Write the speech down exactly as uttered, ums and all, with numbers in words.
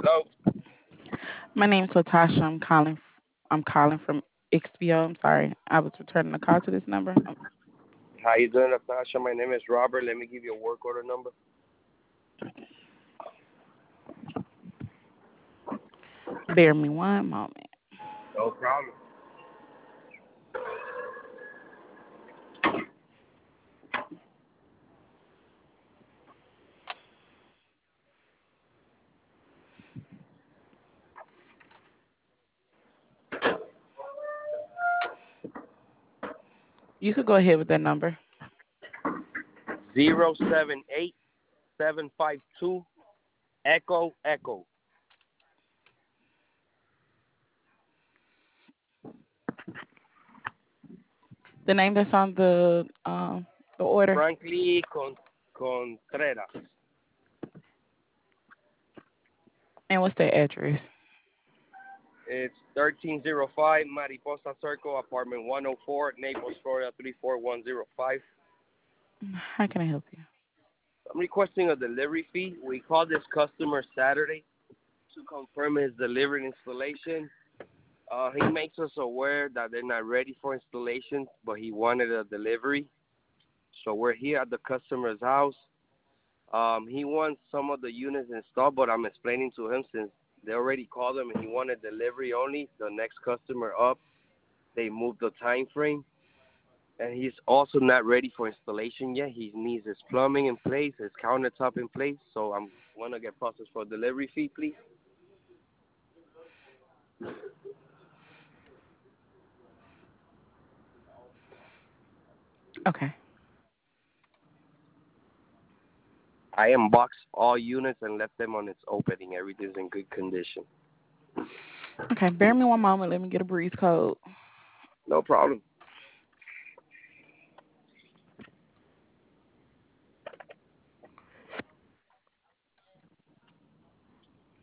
Hello. My name's Latasha. I'm calling. I'm calling from X B O. I'm sorry. I was returning a call to this number. Um, How you doing, Natasha? My name is Robert. Let me give you a work order number. Bear me one moment. No problem. You could go ahead with that number. Zero seven eight seven five two Echo Echo. The name that's on the um the order. Frankly Con- Contreras. And what's the address? It's thirteen zero five Mariposa Circle, apartment one oh four, Naples, Florida three four one zero five. How can I help you? I'm requesting a delivery fee. We called this customer Saturday to confirm his delivery and installation. Uh, he makes us aware that they're not ready for installation, but he wanted a delivery. So we're here at the customer's house. Um, he wants some of the units installed, but I'm explaining to him since they already called him and he wanted delivery only. The next customer up, they moved the time frame, and he's also not ready for installation yet. He needs his plumbing in place, his countertop in place. So I'm want to get processed for a delivery fee, please. Okay. I unboxed all units and left them on its opening. Everything's in good condition. Okay. Bear me one moment. Let me get a breeze code. No problem.